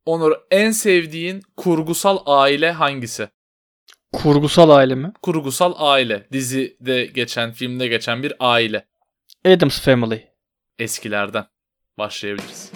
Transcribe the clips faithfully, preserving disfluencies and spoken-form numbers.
Onur, en sevdiğin kurgusal aile hangisi? Kurgusal aile mi? Kurgusal aile. Dizide geçen, filmde geçen bir aile. Addams Family. Eskilerden başlayabiliriz.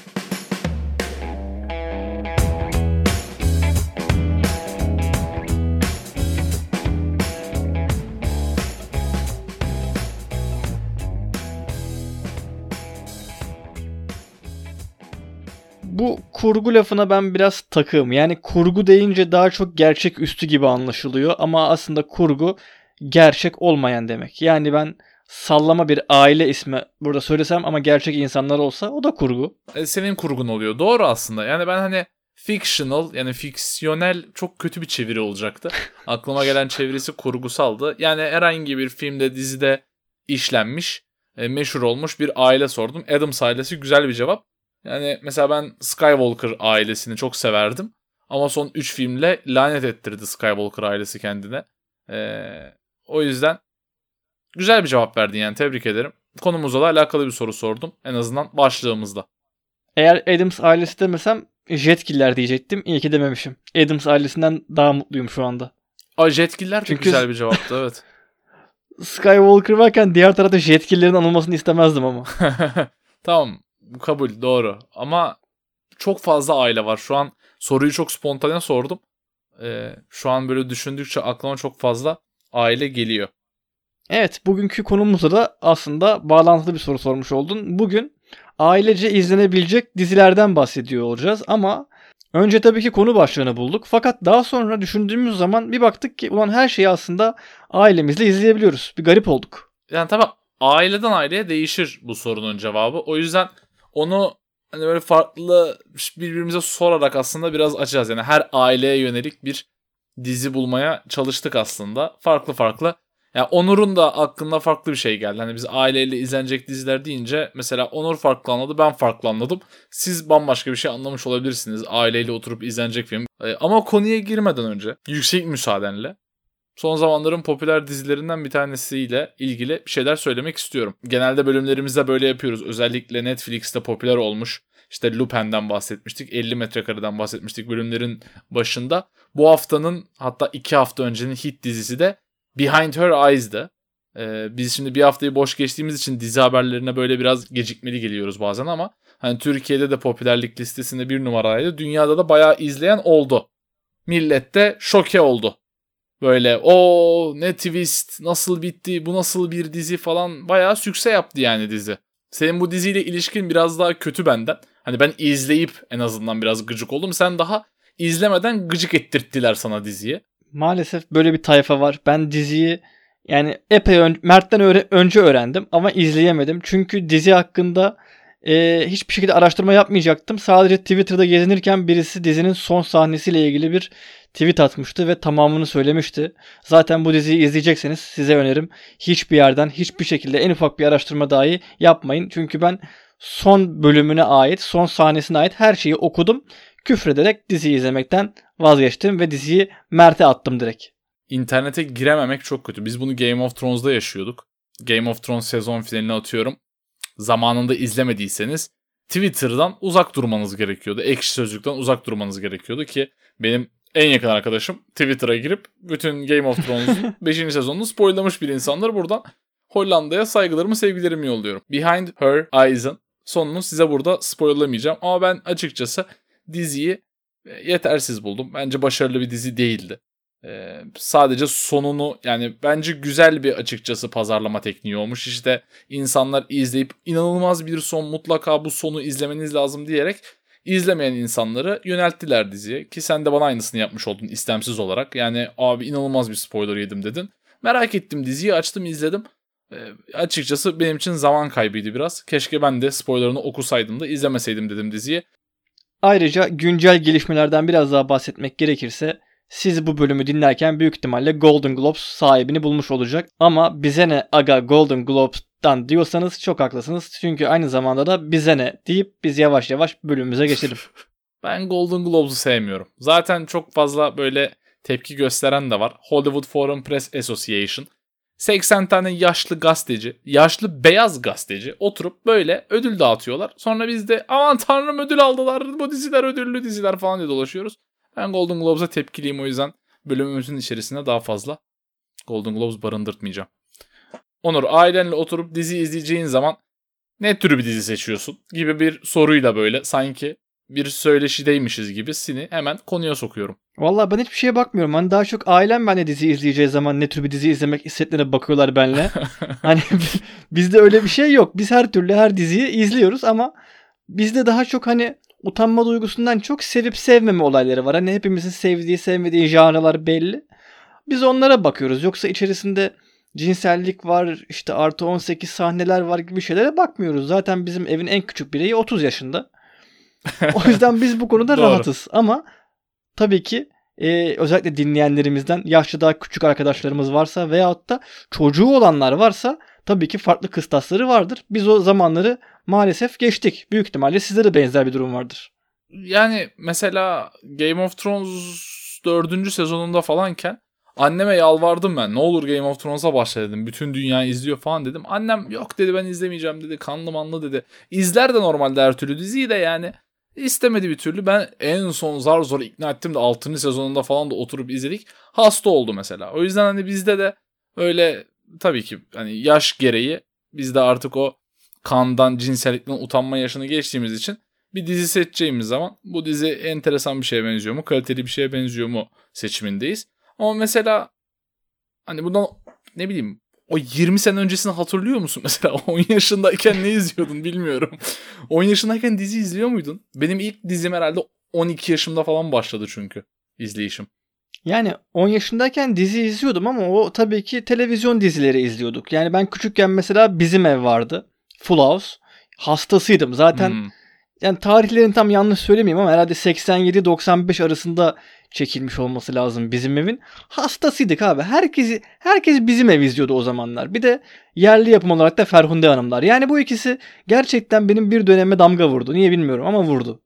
Bu kurgu lafına ben biraz takığım. Yani kurgu deyince daha çok gerçek üstü gibi anlaşılıyor. Ama aslında kurgu gerçek olmayan demek. Yani ben sallama bir aile ismi burada söylesem ama gerçek insanlar olsa o da kurgu. E, senin kurgun oluyor. Doğru aslında. Yani ben hani fictional, yani fiksiyonel çok kötü bir çeviri olacaktı. Aklıma gelen çevirisi kurgusaldı. Yani herhangi bir filmde, dizide işlenmiş, e, meşhur olmuş bir aile sordum. Addams ailesi güzel bir cevap. Yani mesela ben Skywalker ailesini çok severdim. Ama son üç filmle lanet ettirdi Skywalker ailesi kendine. Ee, o yüzden güzel bir cevap verdin yani, tebrik ederim. Konumuzla da alakalı bir soru sordum. En azından başlığımızda. Eğer Addams ailesi demesem Jetgiller diyecektim. İyi ki dememişim. Addams ailesinden daha mutluyum şu anda. Aa, Jetgiller de Çünkü güzel bir cevaptı, evet. Skywalker varken diğer tarafta Jetgiller'in anılmasını istemezdim ama. Tamam, kabul, doğru. Ama çok fazla aile var. Şu an soruyu çok spontane sordum. Ee, şu an böyle düşündükçe aklıma çok fazla aile geliyor. Evet, bugünkü konumuzda da aslında bağlantılı bir soru sormuş oldun. Bugün ailece izlenebilecek dizilerden bahsediyor olacağız ama önce tabii ki konu başlığını bulduk. Fakat daha sonra düşündüğümüz zaman bir baktık ki ulan her şeyi aslında ailemizle izleyebiliyoruz. Bir garip olduk. Yani tabii aileden aileye değişir bu sorunun cevabı. O yüzden onu hani böyle farklı birbirimize sorarak aslında biraz açacağız. Yani her aileye yönelik bir dizi bulmaya çalıştık aslında. Farklı farklı. Yani Onur'un da aklına farklı bir şey geldi. Hani biz aileyle izlenecek diziler deyince mesela Onur farklı anladı, ben farklı anladım. Siz bambaşka bir şey anlamış olabilirsiniz aileyle oturup izlenecek film. Ee, ama konuya girmeden önce yüksek müsaadenle son zamanların popüler dizilerinden bir tanesiyle ilgili bir şeyler söylemek istiyorum. Genelde bölümlerimizde böyle yapıyoruz. Özellikle Netflix'te popüler olmuş. İşte Lupin'den bahsetmiştik. elli metrekareden bahsetmiştik bölümlerin başında. Bu haftanın, hatta iki hafta öncenin hit dizisi de Behind Her Eyes'dı. Ee, biz şimdi bir haftayı boş geçtiğimiz için dizi haberlerine böyle biraz gecikmeli geliyoruz bazen ama hani Türkiye'de de popülerlik listesinde bir numaraydı. Dünyada da bayağı izleyen oldu. Millet de şoke oldu. Böyle o ne twist, nasıl bitti, bu nasıl bir dizi falan, bayağı sükse yaptı yani dizi. Senin bu diziyle ilişkin biraz daha kötü benden. Hani ben izleyip en azından biraz gıcık oldum. Sen daha izlemeden gıcık ettirttiler sana diziyi. Maalesef böyle bir tayfa var. Ben diziyi yani epey ön- Mert'ten öğre- önce öğrendim ama izleyemedim. Çünkü dizi hakkında e, hiçbir şekilde araştırma yapmayacaktım. Sadece Twitter'da gezinirken birisi dizinin son sahnesiyle ilgili bir tweet atmıştı ve tamamını söylemişti. Zaten bu diziyi izleyecekseniz size önerim hiçbir yerden, hiçbir şekilde en ufak bir araştırma dahi yapmayın. Çünkü ben son bölümüne ait, son sahnesine ait her şeyi okudum. Küfrederek diziyi izlemekten vazgeçtim ve diziyi Mert'e attım direkt. İnternete girememek çok kötü. Biz bunu Game of Thrones'da yaşıyorduk. Game of Thrones sezon finalini atıyorum. Zamanında izlemediyseniz Twitter'dan uzak durmanız gerekiyordu. Ekşi Sözlük'ten uzak durmanız gerekiyordu ki benim en yakın arkadaşım Twitter'a girip bütün Game of Thrones'un beşinci sezonunu spoilamış bir insandır. Buradan Hollanda'ya saygılarımı, sevgilerimi yolluyorum. Behind Her Eyes'ın sonunu size burada spoilamayacağım. Ama ben açıkçası diziyi yetersiz buldum. Bence başarılı bir dizi değildi. Ee, sadece sonunu, yani bence güzel bir açıkçası pazarlama tekniği olmuş. İşte insanlar izleyip inanılmaz bir son, mutlaka bu sonu izlemeniz lazım diyerek izlemeyen insanları yönelttiler diziye. Ki sen de bana aynısını yapmış oldun istemsiz olarak. Yani abi inanılmaz bir spoiler yedim dedin. Merak ettim, diziyi açtım, izledim. Ee, açıkçası benim için zaman kaybıydı biraz. Keşke ben de spoilerını okusaydım da izlemeseydim dedim diziyi. Ayrıca güncel gelişmelerden biraz daha bahsetmek gerekirse siz bu bölümü dinlerken büyük ihtimalle Golden Globes sahibini bulmuş olacak. Ama bize ne aga Golden Globes'tan diyorsanız çok haklısınız. Çünkü aynı zamanda da bize ne deyip biz yavaş yavaş bölümümüze geçelim. Ben Golden Globes'u sevmiyorum. Zaten çok fazla böyle tepki gösteren de var. Hollywood Foreign Press Association seksen tane yaşlı gazeteci, yaşlı beyaz gazeteci oturup böyle ödül dağıtıyorlar. Sonra biz de aman tanrım ödül aldılar, bu diziler ödüllü diziler falan diye dolaşıyoruz. Ben Golden Globes'a tepkiliyim, o yüzden bölümümüzün içerisinde daha fazla Golden Globes barındırtmayacağım. Onur, ailenle oturup dizi izleyeceğin zaman ne tür bir dizi seçiyorsun gibi bir soruyla böyle sanki bir söyleşideymişiz gibi seni hemen konuya sokuyorum. Vallahi ben hiçbir şeye bakmıyorum. Hani daha çok ailem benimle dizi izleyeceği zaman ne tür bir dizi izlemek istediklerine bakıyorlar benimle. Hani bizde öyle bir şey yok. Biz her türlü her diziyi izliyoruz ama bizde daha çok hani utanma duygusundan çok sevip sevmeme olayları var. Hani hepimizin sevdiği sevmediği janralar belli. Biz onlara bakıyoruz. Yoksa içerisinde cinsellik var, işte artı on sekiz sahneler var gibi şeylere bakmıyoruz. Zaten bizim evin en küçük bireyi otuz yaşında. O yüzden biz bu konuda rahatız. Ama tabii ki e, özellikle dinleyenlerimizden yaşlı daha küçük arkadaşlarımız varsa veyahut da çocuğu olanlar varsa tabii ki farklı kıstasları vardır. Biz o zamanları maalesef geçtik. Büyük ihtimalle sizde de benzer bir durum vardır. Yani mesela Game of Thrones dördüncü sezonunda falanken anneme yalvardım ben. Ne olur Game of Thrones'a başla dedim. Bütün dünya izliyor falan dedim. Annem yok dedi, ben izlemeyeceğim dedi. Kanlı manlı dedi. İzler de normalde her türlü diziyi de yani. İstemedi bir türlü. Ben en son zar zor ikna ettim de altıncı sezonunda falan da oturup izledik. Hasta oldu mesela. O yüzden hani bizde de öyle tabii ki hani yaş gereği biz de artık o kandan, cinsellikten utanma yaşını geçtiğimiz için bir dizi seçeceğimiz zaman bu dizi enteresan bir şeye benziyor mu, kaliteli bir şeye benziyor mu seçimindeyiz. Ama mesela hani bundan ne bileyim o yirmi sene öncesini hatırlıyor musun? Mesela on yaşındayken ne izliyordun bilmiyorum. on yaşındayken dizi izliyor muydun? Benim ilk dizim herhalde on iki yaşımda falan başladı çünkü izleyişim. Yani on yaşındayken dizi izliyordum ama o tabii ki televizyon dizileri izliyorduk. Yani ben küçükken mesela Bizim Ev vardı. Full House. Hastasıydım. Zaten hmm. yani tarihlerini tam yanlış söylemeyeyim ama herhalde seksen yedi doksan beş arasında çekilmiş olması lazım Bizim Ev'in. Hastasıydık abi. Herkesi herkes Bizim Ev izliyordu o zamanlar. Bir de yerli yapım olarak da Ferhunde Hanımlar. Yani bu ikisi gerçekten benim bir döneme damga vurdu. Niye bilmiyorum ama vurdu.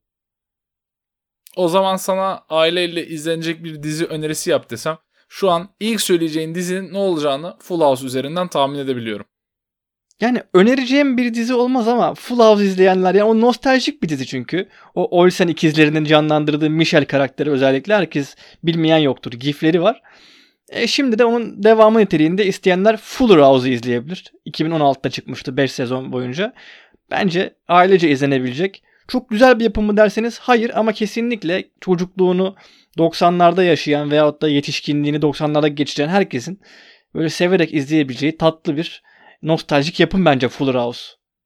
O zaman sana aileyle izlenecek bir dizi önerisi yap desem şu an ilk söyleyeceğin dizinin ne olacağını Full House üzerinden tahmin edebiliyorum. Yani önereceğim bir dizi olmaz ama Full House izleyenler, yani o nostaljik bir dizi çünkü. O Olsen ikizlerinin canlandırdığı Michelle karakteri özellikle herkes bilmeyen yoktur. Gifleri var. E şimdi de onun devamı niteliğinde isteyenler Fuller House'u izleyebilir. iki bin on altıda çıkmıştı beş sezon boyunca. Bence ailece izlenebilecek. Çok güzel bir yapım mı derseniz hayır, ama kesinlikle çocukluğunu doksanlarda yaşayan veyahut da yetişkinliğini doksanlarda geçiren herkesin böyle severek izleyebileceği tatlı bir nostaljik yapım bence Fuller House.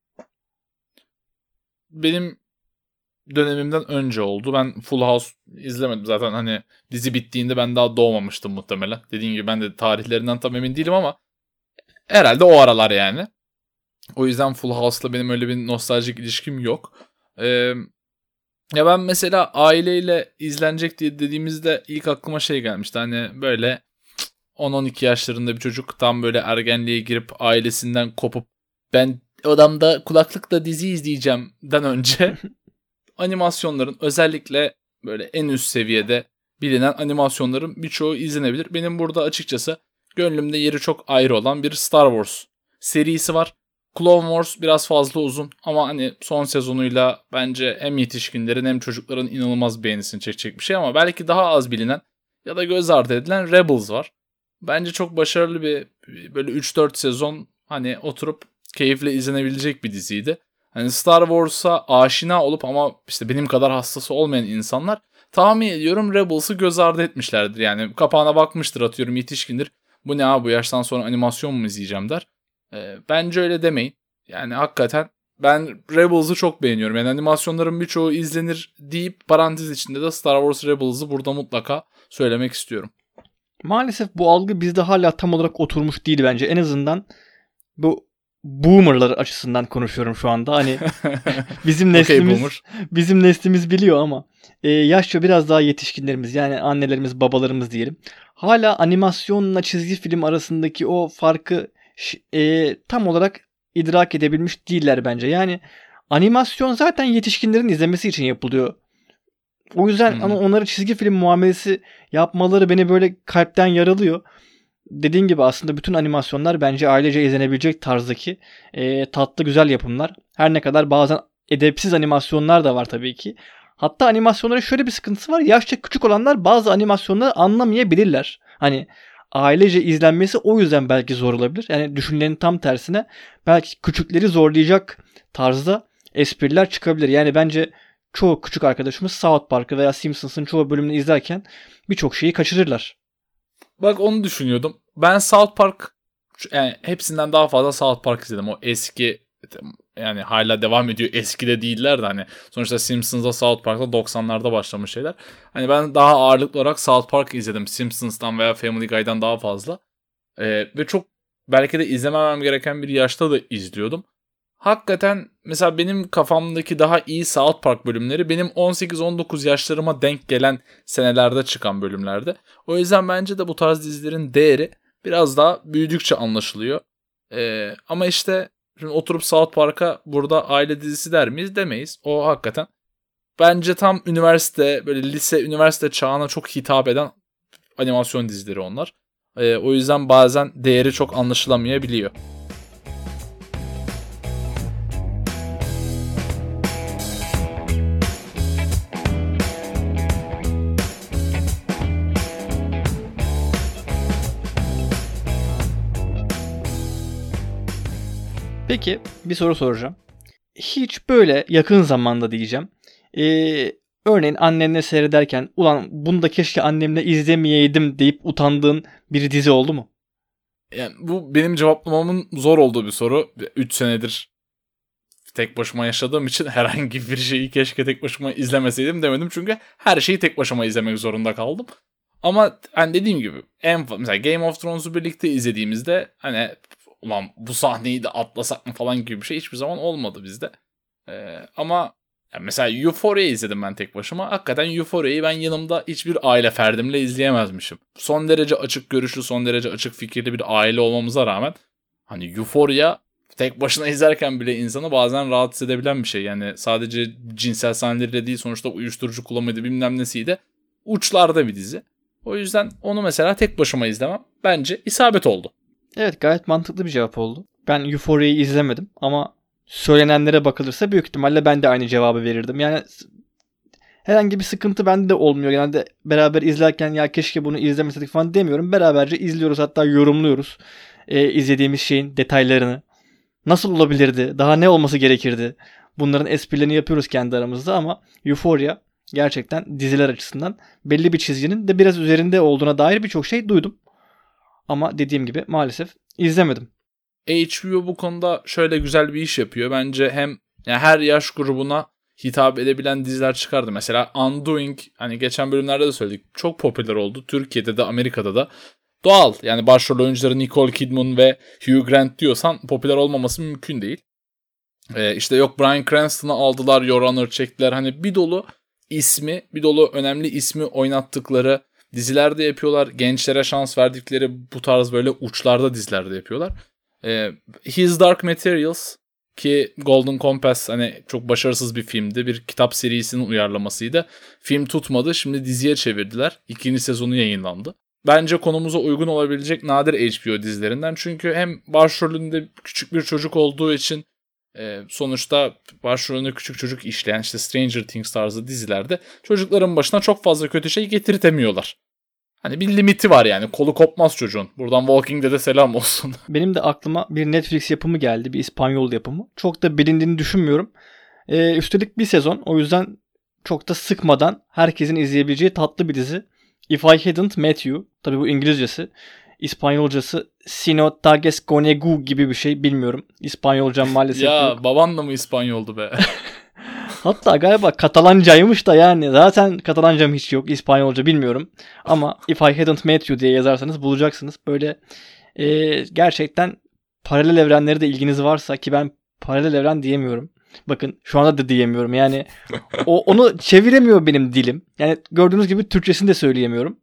Benim dönemimden önce oldu. Ben Full House izlemedim. Zaten hani dizi bittiğinde ben daha doğmamıştım muhtemelen. Dediğim gibi ben de tarihlerinden tam emin değilim ama herhalde o aralar yani. O yüzden Full House'la benim öyle bir nostaljik ilişkim yok. Ee, ya ben mesela aileyle izlenecek diye dediğimizde ilk aklıma şey gelmişti. Hani böyle on on iki yaşlarında bir çocuk tam böyle ergenliğe girip ailesinden kopup ben odamda kulaklıkla dizi izleyeceğimden önce animasyonların, özellikle böyle en üst seviyede bilinen animasyonların birçoğu izlenebilir. Benim burada açıkçası gönlümde yeri çok ayrı olan bir Star Wars serisi var. Clone Wars biraz fazla uzun ama hani son sezonuyla bence hem yetişkinlerin hem çocukların inanılmaz beğenisini çekecek bir şey, ama belki daha az bilinen ya da göz ardı edilen Rebels var. Bence çok başarılı bir böyle üç dört sezon hani oturup keyifle izlenebilecek bir diziydi. Hani Star Wars'a aşina olup ama işte benim kadar hastası olmayan insanlar tahmin ediyorum Rebels'ı göz ardı etmişlerdir. Yani kapağına bakmıştır, atıyorum yetişkindir. Bu ne abi, bu yaştan sonra animasyon mu izleyeceğim der. E, bence öyle demeyin. Yani hakikaten ben Rebels'ı çok beğeniyorum. Yani animasyonların birçoğu izlenir deyip parantez içinde de Star Wars Rebels'ı burada mutlaka söylemek istiyorum. Maalesef bu algı bizde hala tam olarak oturmuş değil bence. En azından bu boomerlar açısından konuşuyorum şu anda. Hani bizim neslimiz okay, bizim neslimiz biliyor ama e, yaşça biraz daha yetişkinlerimiz, yani annelerimiz, babalarımız diyelim, hala animasyonla çizgi film arasındaki o farkı e, tam olarak idrak edebilmiş değiller bence. Yani animasyon zaten yetişkinlerin izlemesi için yapılıyor. O yüzden hmm. ama onları çizgi film muamelesi yapmaları beni böyle kalpten yaralıyor. dediğin gibi aslında bütün animasyonlar bence ailece izlenebilecek tarzdaki e, tatlı güzel yapımlar. Her ne kadar bazen edepsiz animasyonlar da var tabii ki. Hatta animasyonların şöyle bir sıkıntısı var. Yaşça küçük olanlar bazı animasyonları anlamayabilirler. Hani ailece izlenmesi o yüzden belki zor olabilir. Yani düşünülenin tam tersine belki küçükleri zorlayacak tarzda espriler çıkabilir. Yani bence çoğu küçük arkadaşımız South Park'ı veya Simpsons'ın çoğu bölümünü izlerken birçok şeyi kaçırırlar. Bak onu düşünüyordum. Ben South Park, yani hepsinden daha fazla South Park izledim. O eski, yani hala devam ediyor. Eski de değiller de hani. Sonuçta Simpsons'da South Park'ta doksanlarda başlamış şeyler. Hani ben daha ağırlıklı olarak South Park izledim. Simpsons'tan veya Family Guy'dan daha fazla. Ee, ve çok belki de izlememem gereken bir yaşta da izliyordum. Hakikaten mesela benim kafamdaki daha iyi South Park bölümleri benim on sekiz on dokuz yaşlarıma denk gelen senelerde çıkan bölümlerde. O yüzden bence de bu tarz dizilerin değeri biraz daha büyüdükçe anlaşılıyor. Ee, ama işte şimdi oturup South Park'a burada aile dizisi der miyiz? Demeyiz. O hakikaten bence tam üniversite, böyle lise, üniversite çağına çok hitap eden animasyon dizileri onlar. Ee, o yüzden bazen değeri çok anlaşılamayabiliyor. Peki bir soru soracağım. Hiç böyle yakın zamanda diyeceğim. Ee, örneğin annenle seyrederken ulan bunu da keşke annemle izlemeyeydim deyip utandığın bir dizi oldu mu? Yani bu benim cevaplamamın zor olduğu bir soru. üç senedir tek başıma yaşadığım için herhangi bir şeyi keşke tek başıma izlemeseydim demedim. Çünkü her şeyi tek başıma izlemek zorunda kaldım. Ama hani dediğim gibi en mesela Game of Thrones'u birlikte izlediğimizde hani ulan bu sahneyi de atlasak mı falan gibi bir şey hiçbir zaman olmadı bizde. Ee, ama yani mesela Euphoria'yı izledim ben tek başıma. Hakikaten Euphoria'yı ben yanımda hiçbir aile ferdimle izleyemezmişim. Son derece açık görüşlü, son derece açık fikirli bir aile olmamıza rağmen hani Euphoria tek başına izlerken bile insanı bazen rahatsız edebilen bir şey. Yani sadece cinsel sahneleriyle değil, sonuçta uyuşturucu kullanmaydı bilmem nesiydi. Uçlarda bir dizi. O yüzden onu mesela tek başıma izlemem bence isabet oldu. Evet, gayet mantıklı bir cevap oldu. Ben Euphoria'yı izlemedim ama söylenenlere bakılırsa büyük ihtimalle ben de aynı cevabı verirdim. Yani herhangi bir sıkıntı bende de olmuyor. Genelde beraber izlerken ya keşke bunu izlemeseydik falan demiyorum. Beraberce izliyoruz, hatta yorumluyoruz ee, izlediğimiz şeyin detaylarını. Nasıl olabilirdi? Daha ne olması gerekirdi? Bunların esprilerini yapıyoruz kendi aramızda ama Euphoria gerçekten diziler açısından belli bir çizginin de biraz üzerinde olduğuna dair birçok şey duydum. Ama dediğim gibi maalesef izlemedim. H B O bu konuda şöyle güzel bir iş yapıyor. Bence hem yani her yaş grubuna hitap edebilen diziler çıkardı. Mesela Undoing, hani geçen bölümlerde de söyledik, çok popüler oldu. Türkiye'de de Amerika'da da. Doğal, yani başrol oyuncuları Nicole Kidman ve Hugh Grant diyorsan popüler olmaması mümkün değil. Ee, işte yok Bryan Cranston'ı aldılar, Your Honor çektiler. Hani bir dolu ismi, bir dolu önemli ismi oynattıkları dizilerde yapıyorlar. Gençlere şans verdikleri bu tarz böyle uçlarda dizilerde yapıyorlar. Ee, His Dark Materials ki Golden Compass hani çok başarısız bir filmdi. Bir kitap serisinin uyarlamasıydı. Film tutmadı. Şimdi diziye çevirdiler. İkinci sezonu yayınlandı. Bence konumuza uygun olabilecek nadir H B O dizilerinden. Çünkü hem başrolünde küçük bir çocuk olduğu için e, sonuçta başrolünde küçük çocuk işleyen işte Stranger Things tarzı dizilerde çocukların başına çok fazla kötü şey getirtemiyorlar. Hani bir limiti var yani. Kolu kopmaz çocuğun. Buradan Walking Dead'e selam olsun. Benim de aklıma bir Netflix yapımı geldi. Bir İspanyol yapımı. Çok da bilindiğini düşünmüyorum. Ee, üstelik bir sezon. O yüzden çok da sıkmadan herkesin izleyebileceği tatlı bir dizi. If I Hadn't Met You. Tabii bu İngilizcesi. İspanyolcası Sino Tages Conegu gibi bir şey, bilmiyorum. İspanyolcam maalesef ya, yok. Ya baban da mı İspanyoldu be? Hatta galiba Katalancaymış da yani. Zaten Katalancam hiç yok. İspanyolca bilmiyorum. Ama If I Hadn't Met You diye yazarsanız bulacaksınız. Böyle e, gerçekten paralel evrenleri de ilginiz varsa, ki ben paralel evren diyemiyorum. Bakın şu anda da diyemiyorum. Yani o onu çeviremiyor benim dilim. Yani gördüğünüz gibi Türkçesini de söyleyemiyorum.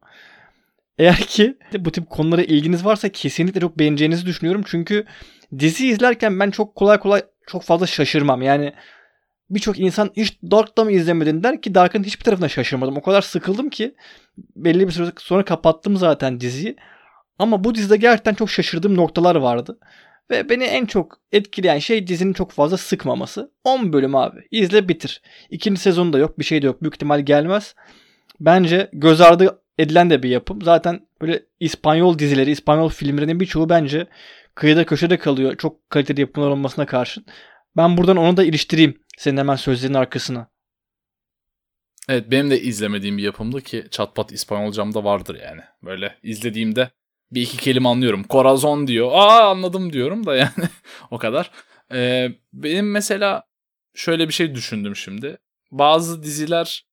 Eğer ki bu tip konulara ilginiz varsa kesinlikle çok beğeneceğinizi düşünüyorum. Çünkü dizi izlerken ben çok kolay kolay çok fazla şaşırmam. Yani birçok insan hiç Dark'ta mı izlemedin der ki Dark'ın hiçbir tarafına şaşırmadım. O kadar sıkıldım ki belli bir süre sonra kapattım zaten diziyi. Ama bu dizide gerçekten çok şaşırdığım noktalar vardı. Ve beni en çok etkileyen şey dizinin çok fazla sıkmaması. on bölüm abi. İzle bitir. İkinci sezonu da yok. Bir şey de yok. Büyük ihtimal gelmez. Bence göz ardı edilen de bir yapım. Zaten böyle İspanyol dizileri, İspanyol filmlerinin birçoğu bence kıyıda köşede kalıyor. Çok kaliteli yapımlar olmasına karşın. Ben buradan onu da iliştireyim senin hemen sözlerinin arkasına. Evet, benim de izlemediğim bir yapımdı ki çatpat İspanyolcamda vardır yani. Böyle izlediğimde bir iki kelime anlıyorum. Corazon diyor. Aa anladım diyorum da yani o kadar. Ee, benim mesela şöyle bir şey düşündüm şimdi. Bazı diziler,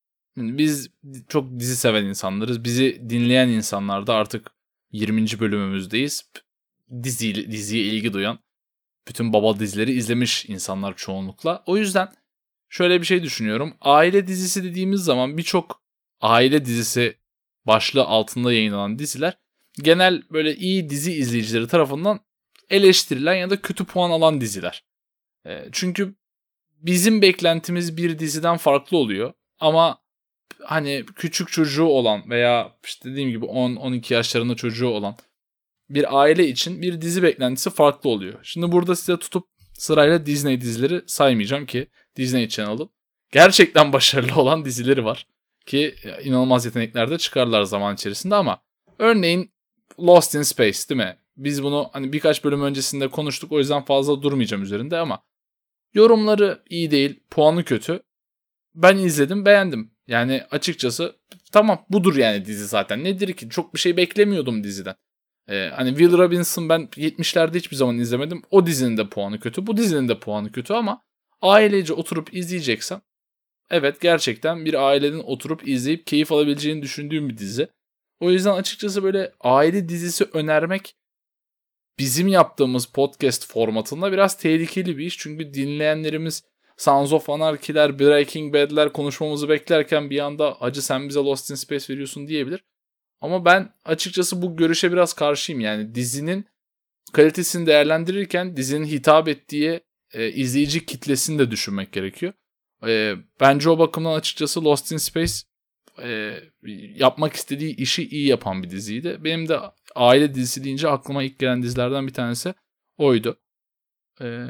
biz çok dizi seven insanlarız. Bizi dinleyen insanlar da artık yirminci bölümümüzdeyiz. Dizi, diziye ilgi duyan, bütün baba dizileri izlemiş insanlar çoğunlukla. O yüzden şöyle bir şey düşünüyorum. Aile dizisi dediğimiz zaman birçok aile dizisi başlığı altında yayınlanan diziler genel böyle iyi dizi izleyicileri tarafından eleştirilen ya da kötü puan alan diziler. E, çünkü bizim beklentimiz bir diziden farklı oluyor. Ama hani küçük çocuğu olan veya işte dediğim gibi on on iki yaşlarında çocuğu olan bir aile için bir dizi beklentisi farklı oluyor. Şimdi burada size tutup sırayla Disney dizileri saymayacağım ki Disney Channel'ın gerçekten başarılı olan dizileri var. Ki inanılmaz yetenekler de çıkarlar zaman içerisinde ama örneğin Lost in Space değil mi? Biz bunu hani birkaç bölüm öncesinde konuştuk, o yüzden fazla durmayacağım üzerinde ama yorumları iyi değil, puanı kötü. Ben izledim, beğendim. Yani açıkçası tamam, budur yani dizi zaten. Nedir ki? Çok bir şey beklemiyordum diziden. Ee, hani Will Robinson ben yetmişlerde hiçbir zaman izlemedim. O dizinin de puanı kötü. Bu dizinin de puanı kötü ama ailece oturup izleyeceksem evet, gerçekten bir ailenin oturup izleyip keyif alabileceğini düşündüğüm bir dizi. O yüzden açıkçası böyle aile dizisi önermek bizim yaptığımız podcast formatında biraz tehlikeli bir iş. Çünkü dinleyenlerimiz Sons of Anarchy'ler, Breaking Bad'ler konuşmamızı beklerken bir anda acı sen bize Lost in Space veriyorsun diyebilir. Ama ben açıkçası bu görüşe biraz karşıyım. Yani dizinin kalitesini değerlendirirken dizinin hitap ettiği e, izleyici kitlesini de düşünmek gerekiyor. E, bence o bakımdan açıkçası Lost in Space e, yapmak istediği işi iyi yapan bir diziydi. Benim de aile dizisi deyince aklıma ilk gelen dizilerden bir tanesi oydu. E,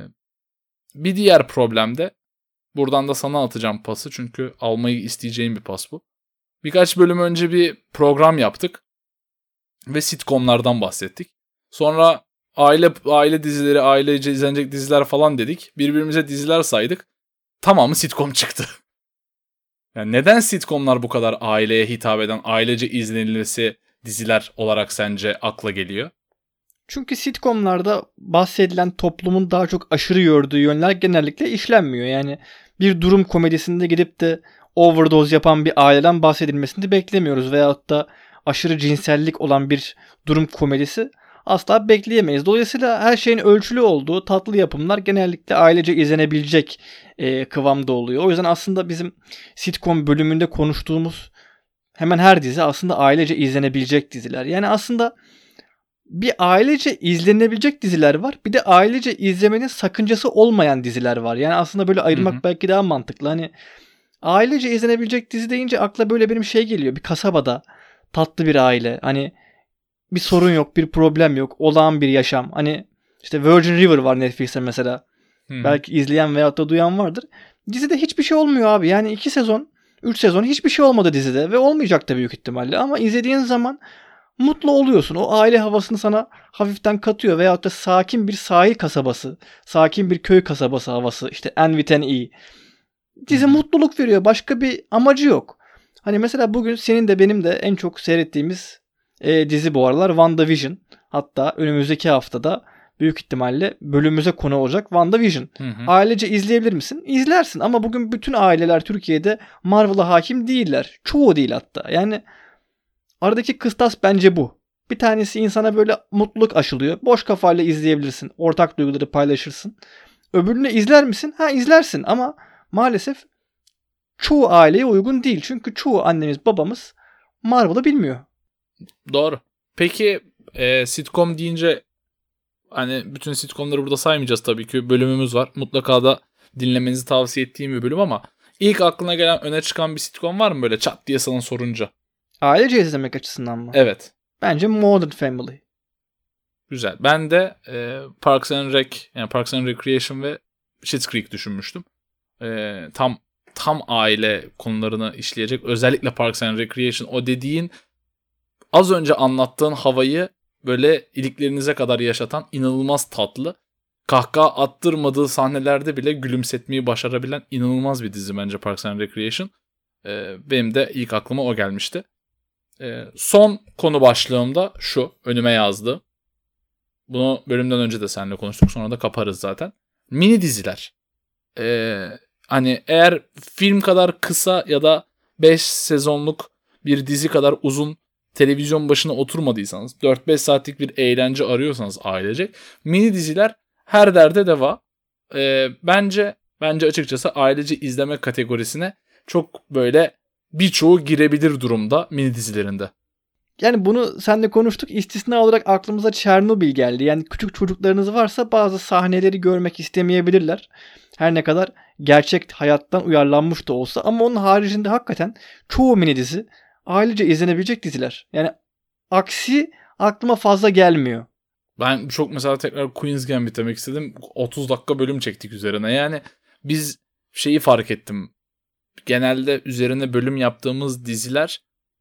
bir diğer problem de, buradan da sana atacağım pası çünkü almayı isteyeceğim bir pas bu. Birkaç bölüm önce bir program yaptık ve sitcomlardan bahsettik. Sonra aile aile dizileri, ailece izlenecek diziler falan dedik. Birbirimize diziler saydık. Tamamı sitcom çıktı. Yani neden sitcomlar bu kadar aileye hitap eden, ailece izlenilmesi diziler olarak sence akla geliyor? Çünkü sitcomlarda bahsedilen toplumun daha çok aşırı gördüğü yönler genellikle işlenmiyor. Yani bir durum komedisinde gidip de overdose yapan bir aileden bahsedilmesini beklemiyoruz. Veyahut da aşırı cinsellik olan bir durum komedisi asla bekleyemeyiz. Dolayısıyla her şeyin ölçülü olduğu tatlı yapımlar genellikle ailece izlenebilecek e, kıvamda oluyor. O yüzden aslında bizim sitcom bölümünde konuştuğumuz hemen her dizi aslında ailece izlenebilecek diziler. Yani aslında bir ailece izlenebilecek diziler var. Bir de ailece izlemenin sakıncası olmayan diziler var. Yani aslında böyle ayırmak hı hı. belki daha mantıklı. Hani ailece izlenebilecek dizi deyince akla böyle benim şey geliyor. Bir kasabada tatlı bir aile. Hani bir sorun yok, bir problem yok. Olağan bir yaşam. Hani işte Virgin River var Netflix'te mesela. Hı. Belki izleyen veyahut da duyan vardır. Dizide hiçbir şey olmuyor abi. Yani iki sezon, üç sezon hiçbir şey olmadı dizide. Ve olmayacak da büyük ihtimalle. Ama izlediğin zaman mutlu oluyorsun. O aile havasını sana hafiften katıyor. Veyahut da sakin bir sahil kasabası, sakin bir köy kasabası havası. İşte N with an E. Dizi hmm. mutluluk veriyor. Başka bir amacı yok. Hani mesela bugün senin de benim de en çok seyrettiğimiz e, dizi bu aralar WandaVision. Hatta önümüzdeki haftada büyük ihtimalle bölümümüze konu olacak WandaVision. Hı hı. Ailece izleyebilir misin? İzlersin. Ama bugün bütün aileler Türkiye'de Marvel'a hakim değiller. Çoğu değil hatta. Yani aradaki kıstas bence bu. Bir tanesi insana böyle mutluluk aşılıyor. Boş kafayla izleyebilirsin. Ortak duyguları paylaşırsın. Öbürünü izler misin? Ha, izlersin ama maalesef çoğu aileye uygun değil. Çünkü çoğu annemiz babamız Marvel'ı bilmiyor. Doğru. Peki e, sitcom deyince hani bütün sitcomları burada saymayacağız tabii ki. Bölümümüz var. Mutlaka da dinlemenizi tavsiye ettiğim bir bölüm ama ilk aklına gelen öne çıkan bir sitcom var mı böyle çat diye sana sorunca? Ailece izlemek açısından mı? Evet. Bence Modern Family. Güzel. Ben de e, Parks and Rec, yani Parks and Recreation ve Schitt's Creek düşünmüştüm. E, tam tam aile konularını işleyecek. Özellikle Parks and Recreation, o dediğin az önce anlattığın havayı böyle iliklerinize kadar yaşatan, inanılmaz tatlı, kahkaha attırmadığı sahnelerde bile gülümsetmeyi başarabilen inanılmaz bir dizi bence Parks and Recreation. Ee, benim de ilk aklıma o gelmişti. Ee, son konu başlığım da şu, önüme yazdı. Bunu bölümden önce de seninle konuştuk, sonra da kaparız zaten. Mini diziler. Ee, hani eğer film kadar kısa ya da beş sezonluk bir dizi kadar uzun televizyon başına oturmadıysanız, dört beş saatlik bir eğlence arıyorsanız ailecek, mini diziler her derde deva. Ee, bence bence açıkçası ailece izleme kategorisine çok böyle birçoğu girebilir durumda mini dizilerinde. Yani bunu seninle konuştuk. İstisna olarak aklımıza Çernobil geldi. Yani küçük çocuklarınız varsa bazı sahneleri görmek istemeyebilirler. Her ne kadar gerçek hayattan uyarlanmış da olsa. Ama onun haricinde hakikaten çoğu mini dizi ailece izlenebilecek diziler. Yani aksi aklıma fazla gelmiyor. Ben çok mesela tekrar Queen's Gambit demek istedim. otuz dakika bölüm çektik üzerine. Yani biz şeyi fark ettim. Genelde üzerine bölüm yaptığımız diziler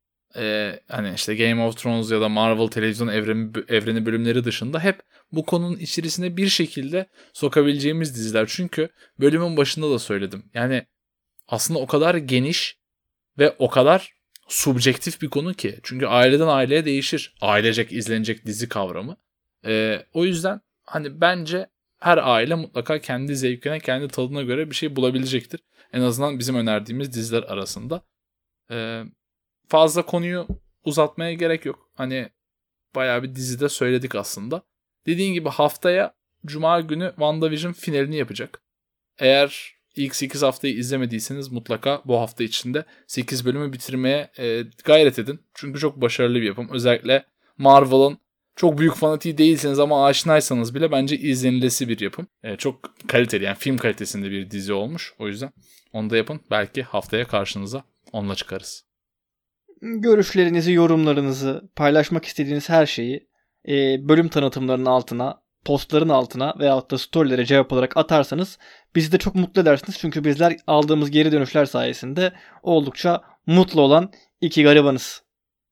e, hani işte Game of Thrones ya da Marvel televizyon evreni, evreni bölümleri dışında hep bu konunun içerisine bir şekilde sokabileceğimiz diziler. Çünkü bölümün başında da söyledim. Yani aslında o kadar geniş ve o kadar subjektif bir konu ki. Çünkü aileden aileye değişir ailecek izlenecek dizi kavramı. Ee, o yüzden hani bence her aile mutlaka kendi zevkine, kendi tadına göre bir şey bulabilecektir. En azından bizim önerdiğimiz diziler arasında. Ee, fazla konuyu uzatmaya gerek yok. Hani bayağı bir dizide söyledik aslında. Dediğin gibi haftaya Cuma günü WandaVision finalini yapacak. Eğer ilk sekiz haftayı izlemediyseniz mutlaka bu hafta içinde sekiz bölümü bitirmeye e, gayret edin. Çünkü çok başarılı bir yapım. Özellikle Marvel'ın çok büyük fanatiği değilseniz ama aşinaysanız bile bence izlenilesi bir yapım. E, çok kaliteli, yani film kalitesinde bir dizi olmuş. O yüzden onu da yapın. Belki haftaya karşınıza onunla çıkarız. Görüşlerinizi, yorumlarınızı, paylaşmak istediğiniz her şeyi e, bölüm tanıtımlarının altına, postların altına veyahut da storylere cevap olarak atarsanız bizi de çok mutlu edersiniz. Çünkü bizler aldığımız geri dönüşler sayesinde oldukça mutlu olan iki garibanız.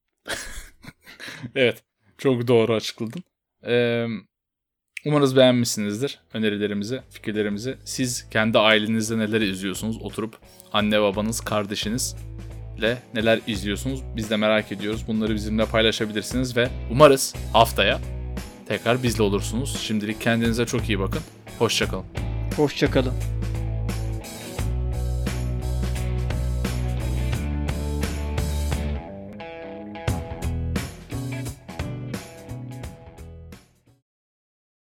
Evet. Çok doğru açıkladın. Ee, umarız beğenmişsinizdir önerilerimizi, fikirlerimizi. Siz kendi ailenizde neler izliyorsunuz? Oturup anne babanız, kardeşinizle neler izliyorsunuz? Biz de merak ediyoruz. Bunları bizimle paylaşabilirsiniz ve umarız haftaya tekrar bizle olursunuz. Şimdilik kendinize çok iyi bakın. Hoşça kalın. Hoşça kalın.